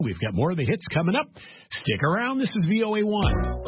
We've got more of the hits coming up. Stick around. This is VOA1.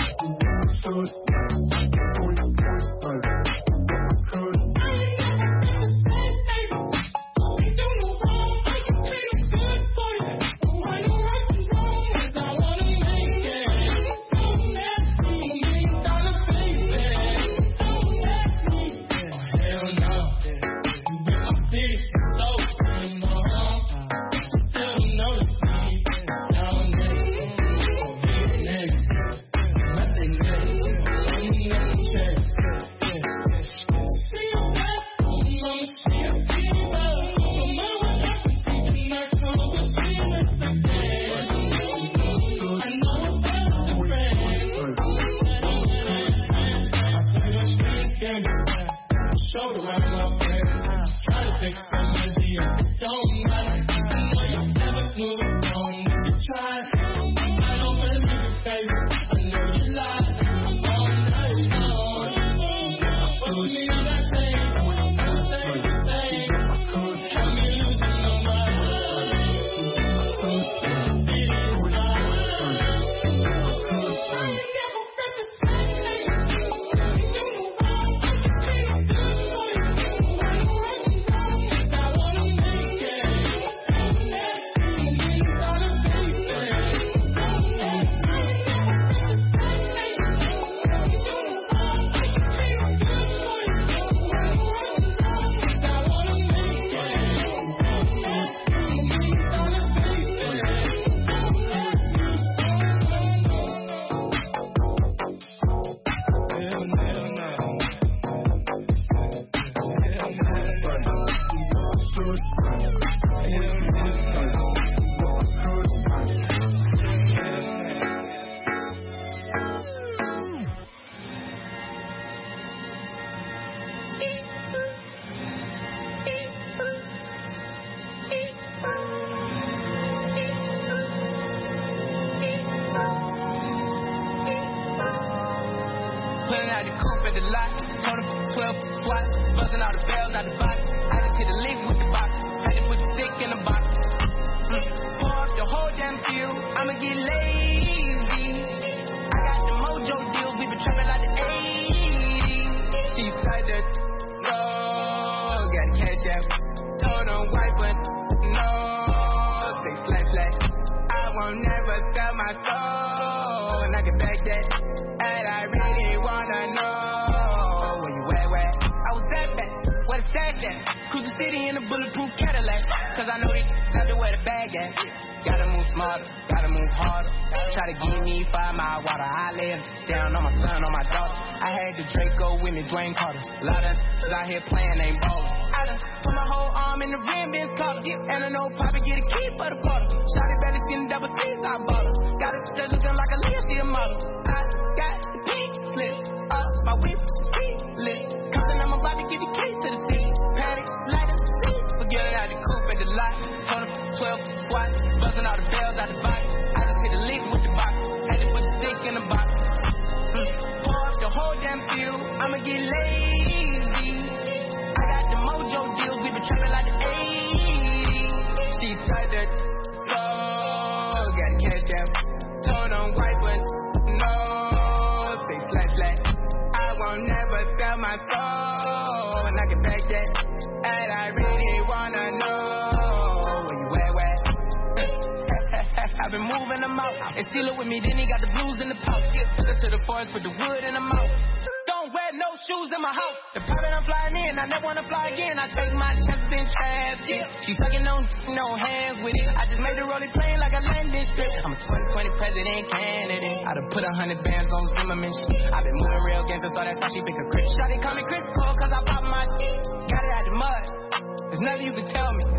She sucking on no hands with it. I just made the rolling plane like a landing strip. I'm a 2020 president candidate. I done put 100 bands on Zimmerman. I've been moving real gangster, so that's why she pick a Chris. Shawty call me Chris Cole, cause I pop my got it out the mud. There's nothing you can tell me.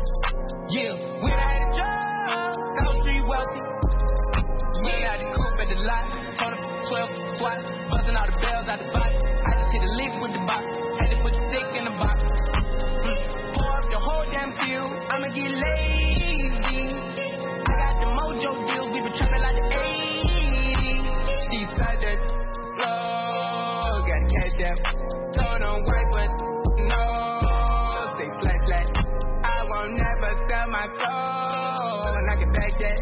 Yeah, when I had a job, South Street wealthy. We had the coupe at the lot. Told her 12 SWAT, busting all the bells out the box. I just hit a lick with the box. Had to put the stick in the box. The whole damn field, I'ma get lazy. I got the mojo deals, we been trapping like the 80s. She said that slow, got the cash out. Told them white, but no, say slash slash. I won't never sell my soul, and I can back that.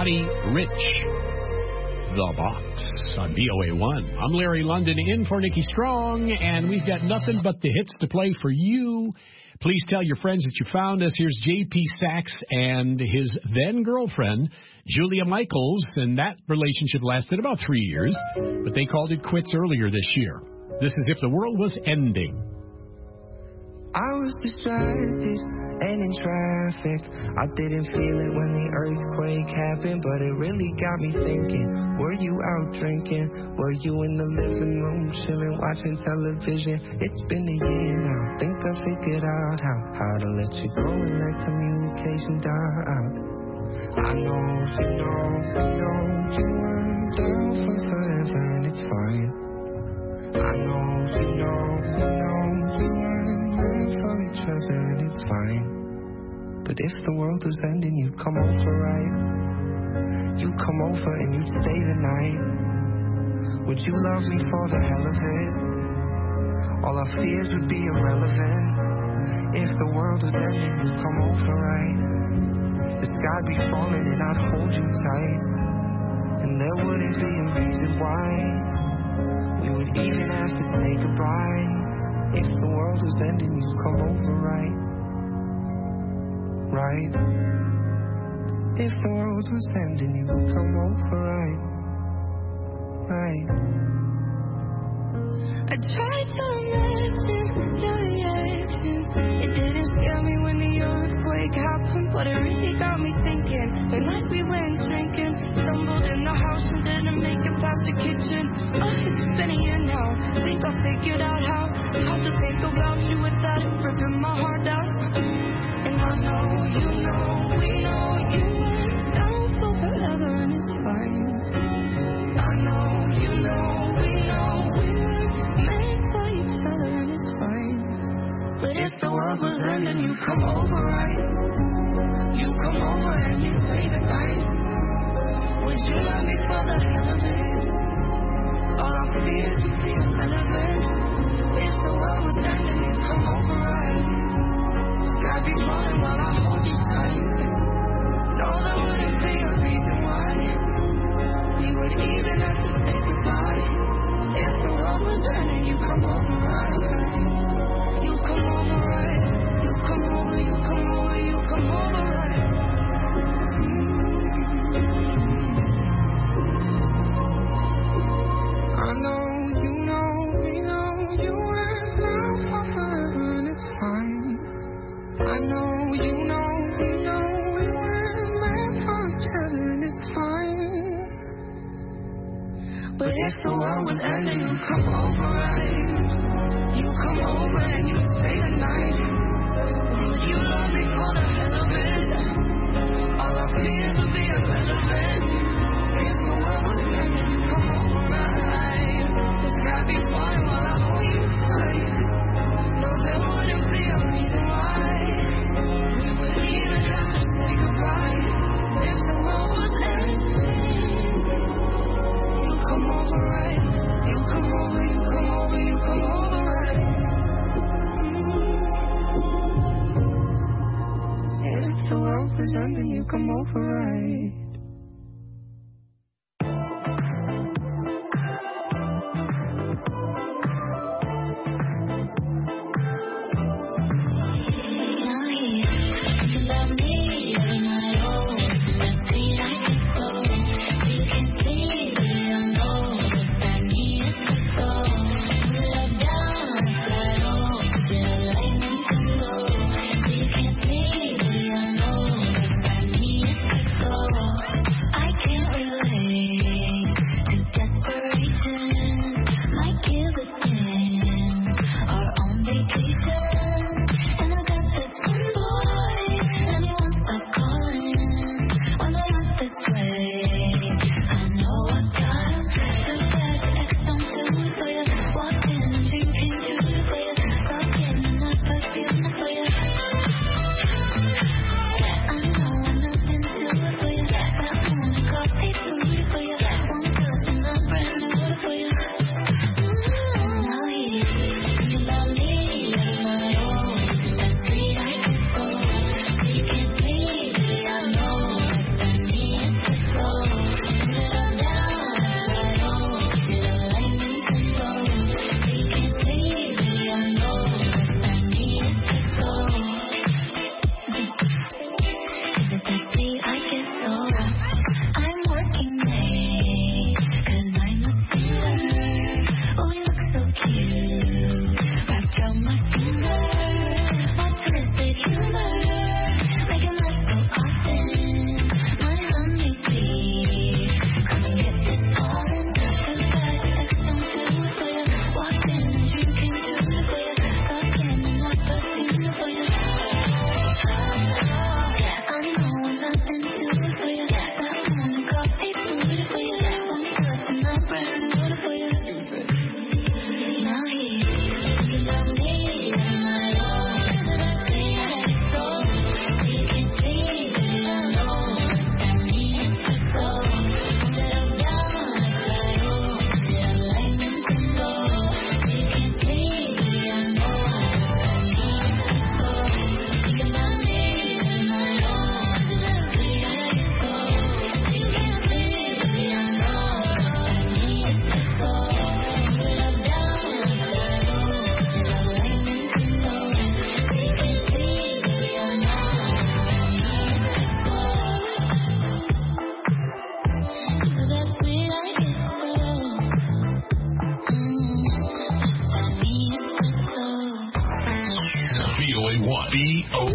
Roddy Ricch, The Box on VOA1. I'm Larry London in for Nikki Strong, and we've got nothing but the hits to play for you. Please tell your friends that you found us. Here's J.P. Saxe and his then-girlfriend, Julia Michaels, and that relationship lasted about 3 years, but they called it quits earlier this year. This is If the World Was Ending. I was distracted and in traffic. I didn't feel it when the earthquake happened, but it really got me thinking. Were you out drinking? Were you in the living room chilling, watching television? It's been a year now. Think I figured out how to let you go and let communication die out. I know you weren't down for forever, and it's fine. I know you weren't meant for each other, and it's fine. But if the world was ending, you'd come over, right? You'd come over and you'd stay the night. Would you love me for the hell of it? All our fears would be irrelevant. If the world was ending, you'd come over, right? The sky'd be falling and I'd hold you tight, and there wouldn't be a reason why we would even have to say goodbye. If the world was ending, you'd come over, right? Right? If the world was ending, you would come over, right? Right? I tried to imagine your reaction. It didn't scare me when the earthquake happened, but it really got me thinking. The night we went drinking, stumbled in the house and didn't make it past the kitchen. Oh, it's been a year now. Think I figured out how to think about you without it ripping my heart out. And I know we know you weren't down for forever, and it's fine. I know we weren't meant for each other, and it's fine. But if the world was ending, you come over, right? You come over and you stay the night. Would you love me for the hell of it? All our fears would be irrelevant. If the world was ending, you come over, right? Sky be falling while I hold you tight. No, there wouldn't be a reason why we would even have to say goodbye. If the world was ending, you come over, right? You come over, right? You come over, you come over, you come over, right? I know we know you weren't down for forever, and it's fine. I know we weren't meant for each other, and it's fine. But if the world was ending, you come over, right? You come over and you stay the night. Would you love me for the hell of it? All our fears would be irrelevant. If the world was ending, you come over, right? The sky be falling while I hold you tight. No, there wouldn't be a reason why we would even have to say goodbye. If the world was ending, you come over, right? You come over, you come over, you come over, right? If the world was ending, you come over, right?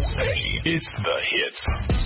Hey, it's the hits.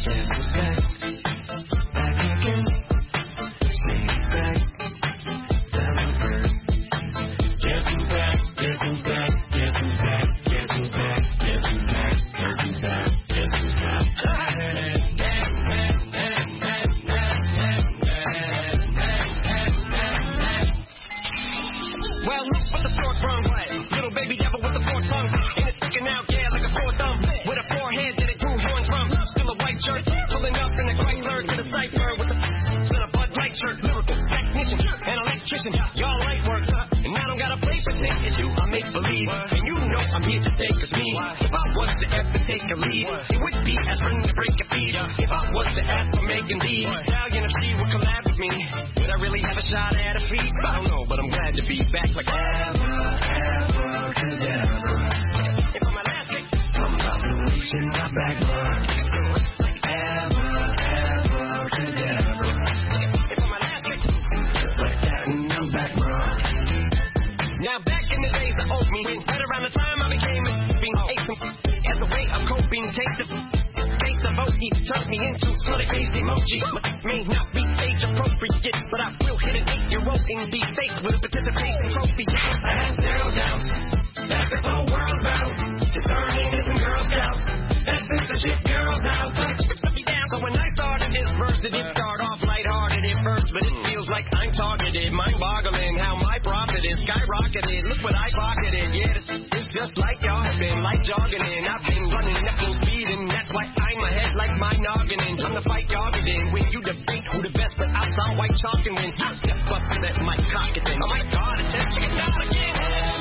Well, look what the short run was. Little baby devil with the four tongues. And it's sticking out, yeah, like a sore thumb. With a forehead that it grew horns from. Still a white shirt, pulling up in a Chrysler to the cipher with a Bud Light shirt. Lyrical technician, an electrician. Y'all light work, and I don't got a place to take it. I make believe, and you know I'm here to take us me. If I was to ever take a lead, it would be aspirin to break a feed. If I was to ask for making these, Stallion if she would collab with me. Would I really have a shot at a feat? I don't know, but I'm glad to be back like abracadabra. If I'm elastic, I'm about to reach in my back, like abracadabra. If I'm elastic, just like that, and I'm back, bro. Now back in the days of old me, right around the time I became a as a way of coping, taste of oaty, turned me into smutty face emoji. May not be age appropriate, but I will hit an 8-year-old and be faced with a participation trophy. I have 0 doubts that the whole world bound to burning is some Girl Scouts. That's censorship, girls out. Put me down. So when I started this verse, it did start off lighthearted at first, but it feels like I'm targeted, mind-boggling how my profit is skyrocketed. Look what I pocketed. Yeah, it's just like y'all have been, like jogging in. I've been running up full speed, and that's why I'm ahead like my noggin. Time to fight jogging in. When you debate who the best, but I sound white chalking when I step up to that mic cocket thing. Oh my God, attention, it's out again.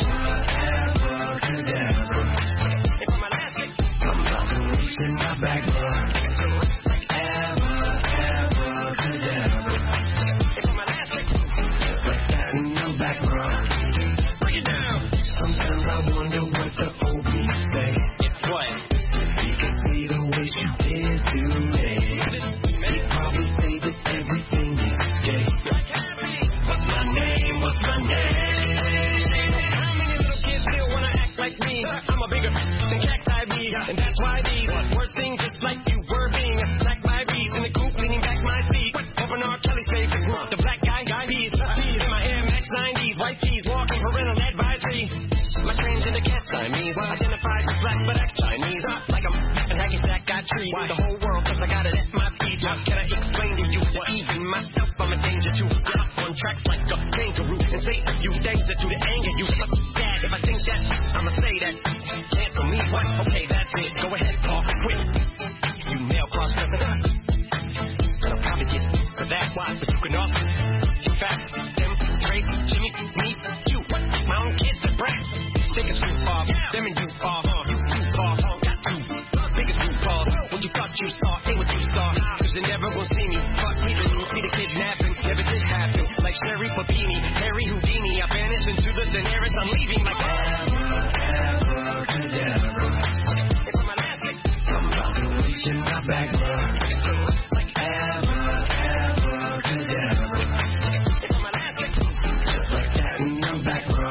If I'm elastic, I'm about to reach in my back, bro. If I'm elastic, just like that, and I'm back, bro. Bring it down. Sometimes I wonder what the old me say. It's what? You can see the way she is today. They probably say that everything is gay. What's my name? What's my name? How many little kids still wanna act like me? I'm a bigger than cacti bee, and that's why these words sing just like you were being attacked by bees in the coop, leaning back my seat. Open R. Kelly's favorite group, the black guy bees. In my Air Max 90s, white tees, walking parental advisory. My transgender cat Siamese, identified as black but act Chinese. Like I'm a hacky sack, got trees. The whole world, cause I got it at my feet. How can I explain to you that even myself I'm a danger to? Get up on tracks like a kangaroo and say a few things that to the anger you. Dad, if I think that, I'ma say that. Cancel me, what? Okay, that's it. Go ahead, Paul, quit. You nail cross-reference. I'll probably get for that, why? But you can also, in fact, them, Drake, Jimmy, me, you. My own kids are brat. Think it's too far. Them and you are. You too far. Got two. Biggest you call. What you thought you saw ain't what you saw. Cause they never will see me. Cross me, then you see the kidnapping. Never did happen. Like Sherry Papini, Harry Houdini. I vanished into the Daenerys. I'm leaving like abracadabra. If I'm elastic, I'm about to reach in my back, bro. Like abracadabra. If I'm elastic, just like that, and I'm back, bro.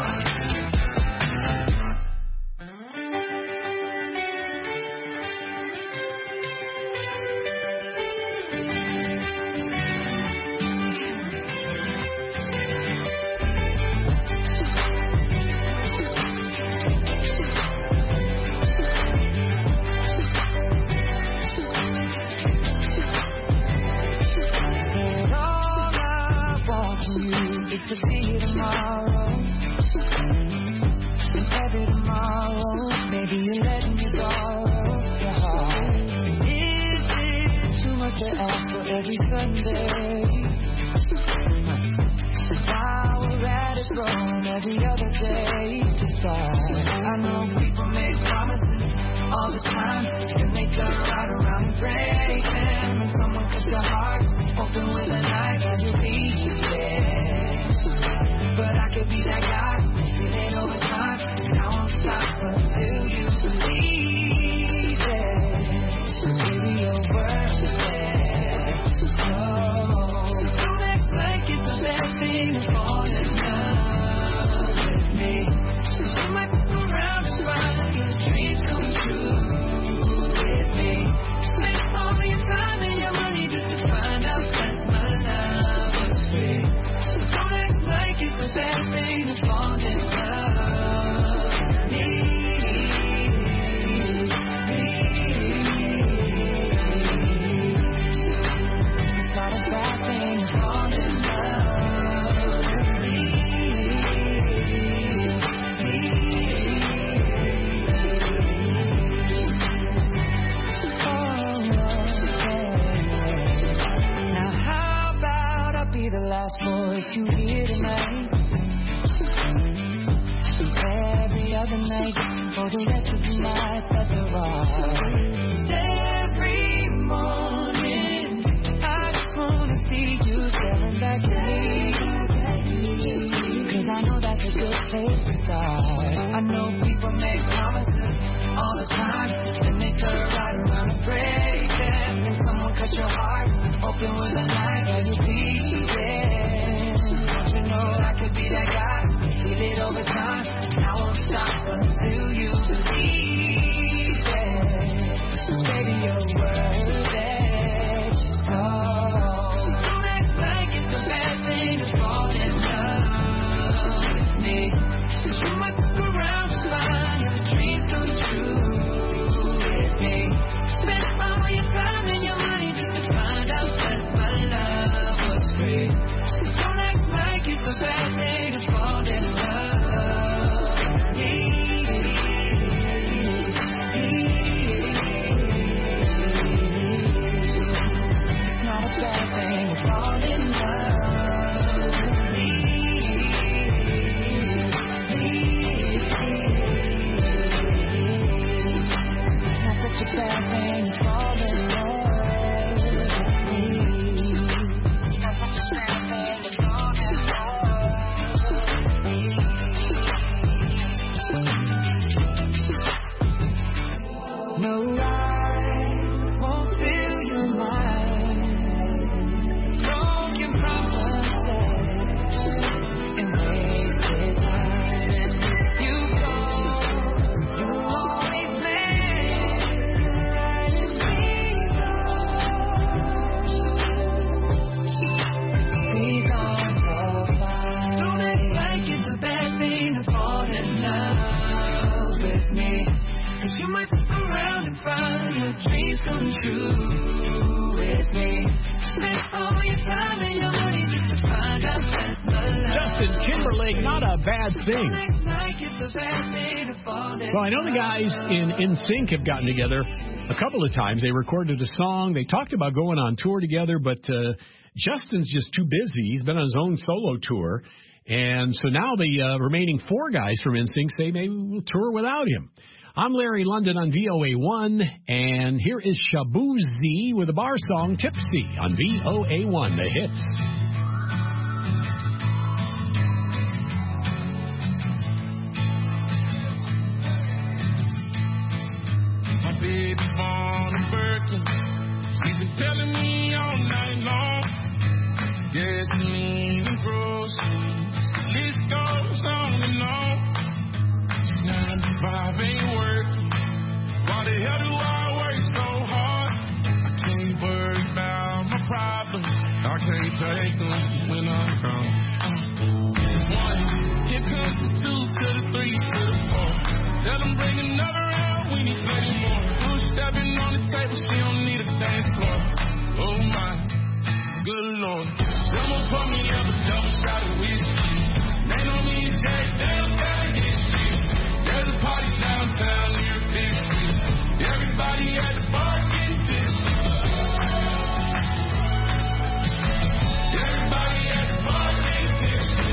To be tomorrow, and every tomorrow, maybe you let me borrow your heart. Is it too much to ask for every Sunday? While we're at it wrong every other day to start. I know people make promises all the time, and they turn right around and break them. When someone cuts your heart open with a knife, as you leave you there. But I could be that guy, it ain't over time, and I won't stop until you believe it. Maybe you're worth it. So be the last voice you hear tonight. Every other night, for the rest of the night, that's a ride. Every morning, I just wanna see you staring back at me. 'Cause I know that's a good place to start. I know people make promises all the time, and they turn right around and break them. And someone cut your heart open with a knife and you bleed. Don't you know I could be that guy? Feel it over time. I won't stop until you believe it. Baby, you're worth it. So don't act like it's a bad thing to fall in love with me. 'Cause you might look around and find your dreams come true with me. Spend all your time and your money just to find out that my love was free. Don't act like it's a bad thing to fall in love with me. It's not a bad thing to fall in love with me. Not such a bad thing to fall in love with me. Not such a bad thing to fall in love with me. No, I won't fill your mind. Broken promises and wasted time. And if you go, you'll always land right in me. Please don't go far. Don't act like it's a bad thing to fall in love with me. 'Cause you might look around and find your dreams come true with me. Spend all your time and your money just to find out that's the love. Justin Timberlake, not a bad thing. Don't act like it's a bad thing to fall in Well, I know the guys in NSYNC have gotten together a couple of times. They recorded a song. They talked about going on tour together, but Justin's just too busy. He's been on his own solo tour. And so now the remaining four guys from NSYNC say maybe we'll tour without him. I'm Larry London on VOA1, and here is Shabuzi with a bar song, Tipsy, on VOA1, the hits. My baby born in Berkeley. She's been telling me all night long. Gasoline and groceries. The list goes on and on. 9 to 5 ain't working. Why the hell do I work so hard? I can't worry about my problems. I can't take them when I'm gone. 1, here comes the 2 to the 3 to the 4. Tell them bring another round, we need plenty more. 2 stepping on the table, she don't need a dance floor. Oh my, good Lord. Someone put me up a double shot of whiskey. They know me and Jay, they don't got a history. There's a party downtown near 5th Street. Everybody at the bar getting tipsy. Everybody at the bar getting tipsy.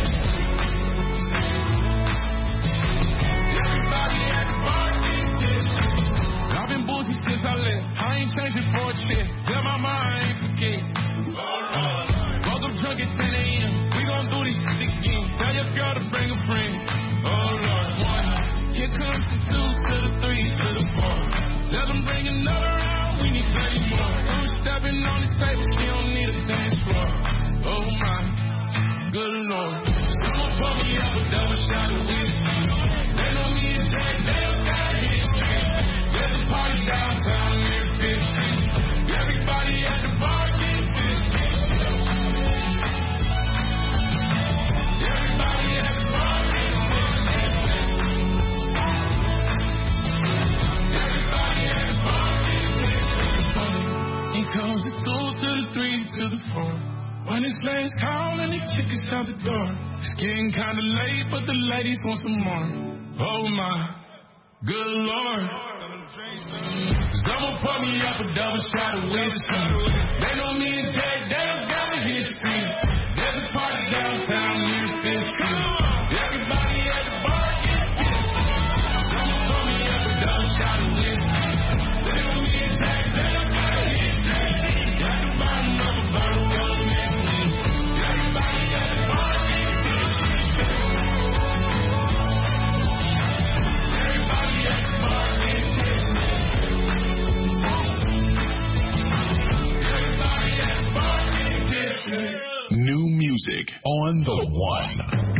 Everybody at the bar getting tipsy. I've been boozy since I left. I ain't changing for a shit. Tell my mind I ain't forget. Woke up drunk at 10 a.m. We gon' do this shit again. Tell your girl to bring a friend. Oh Lord, 1. Here comes the 2 to the 3 to the 4. Tell them bring another round, we need plenty more. 2 stepping on the table, she don't need a dance floor. Oh my, good Lord. Someone pour me up a double shot of whiskey. They know me and Jay, they don't got a history. There's a party downtown near 5th Street. Everybody at the bar getting tipsy. Everybody at the bar getting tipsy. Here comes the 2 to the 3 to the 4. When it's last call and they kick us out the door. It's getting kinda late, but the ladies want some more. Oh my, good Lord. Someone pour me up a double shot of whiskey. They know me and Jay, they don't got a history. There's music on the one.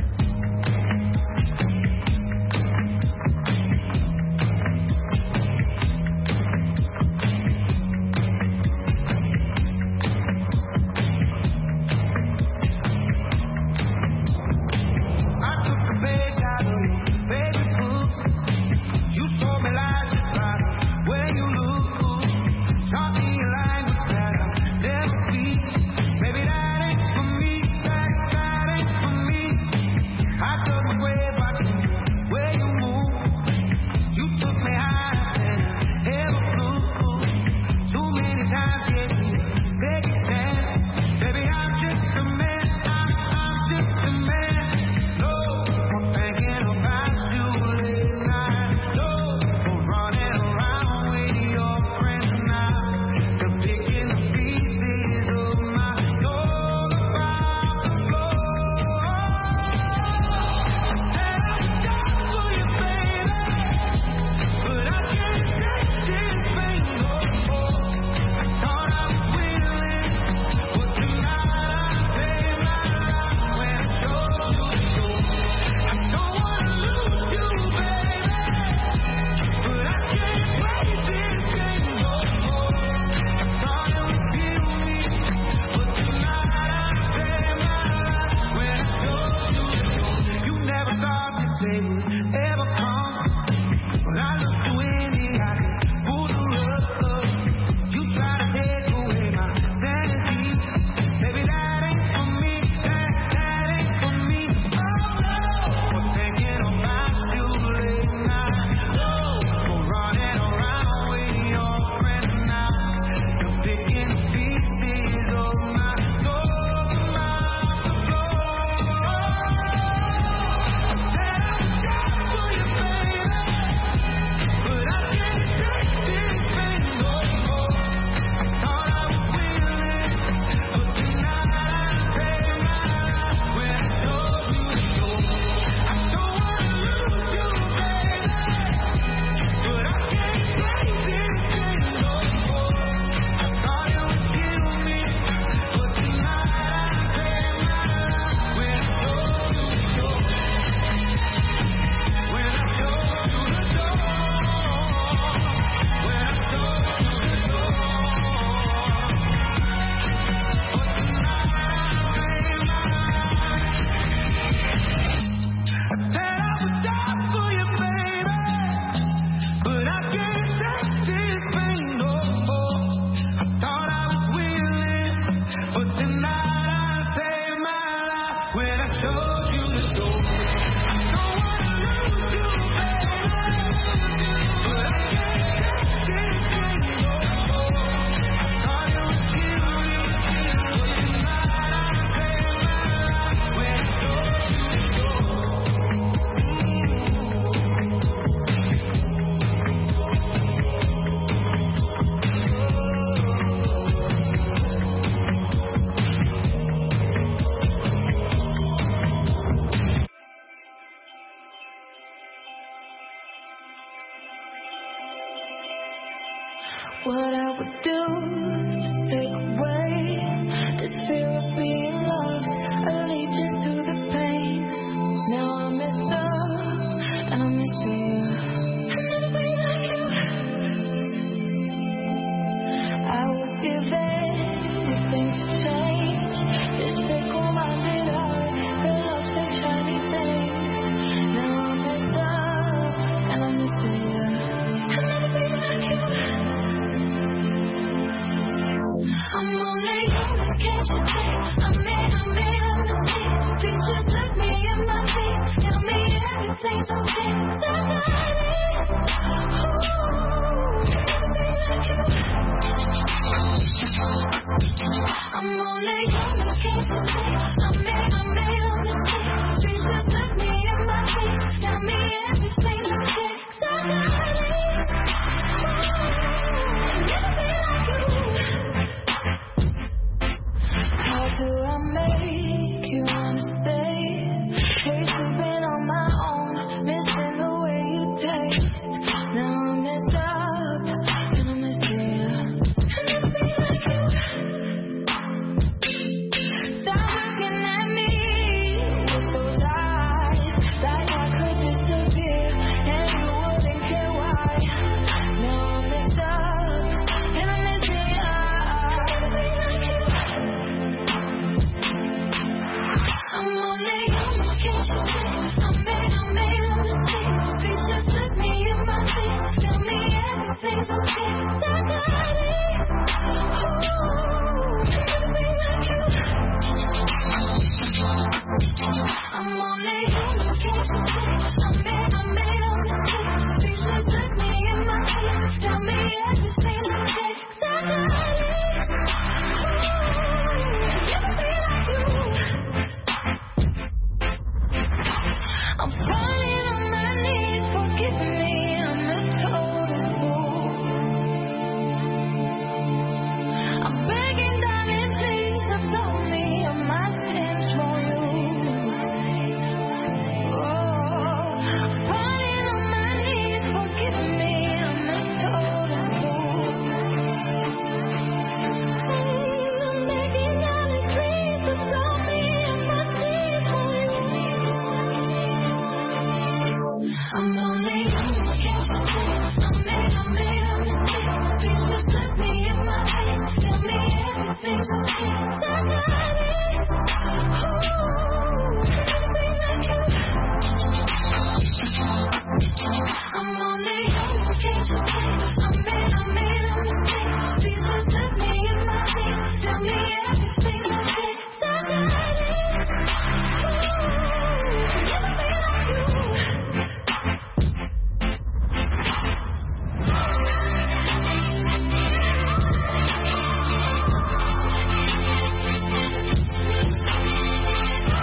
What I would do